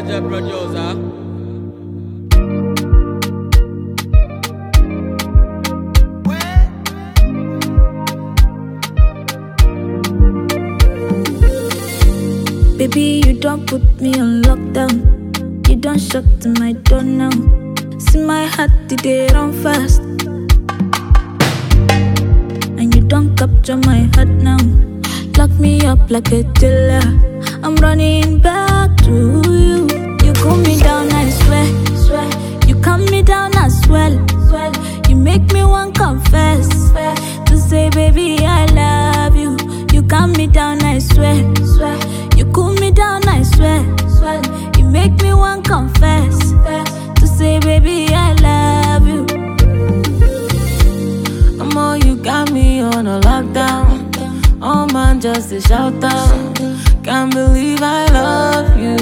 Legend producer. Baby, you don't put me on lockdown. You don't shut to my door now. See my heart, did it run fast. And you don't capture my heart now. Lock me up like a killer. I'm running back to you. You cool me down, I swear. You calm me down, I swear. You make me want confess. To say, baby, I love you. You calm me down, I swear. You cool me down, I swear. You make me want confess. To say, baby, I love you. Amor, you got me on a lockdown. Oh man, just a shout out. Can't believe I love you.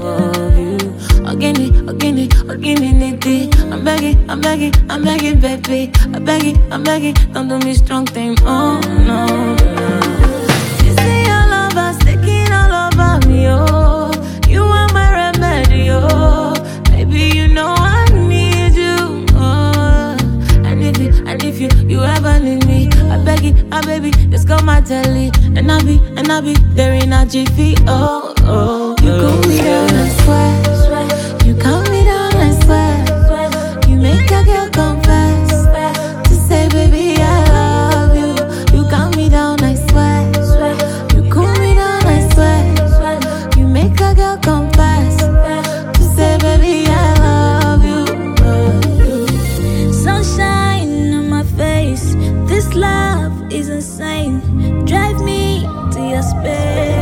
Again, I'm begging, baby. I'm begging, don't do me strong thing. Oh no. You say your love is taking all over me, oh. You are my remedy, oh. Baby, you know I need you, oh. And if you ever need me, I beg it, my baby, just call my telly. And I be there in a jiffy, oh. You cool me down, I swear. You calm me down, I swear. You make a girl confess. To say, baby, I love you. You calm me down, I swear. You cool me down, I swear. You make a girl confess. To say, baby, I love you. Sunshine on my face. This love is insane. Drive me to your space.